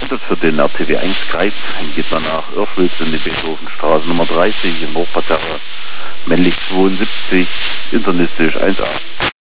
gemeldet für den RTW 1 Kreis. Dann geht man nach Örschwitz in die Beethovenstraße Nummer 30 in Hochparterre. Männlich 72, internistisch 1A.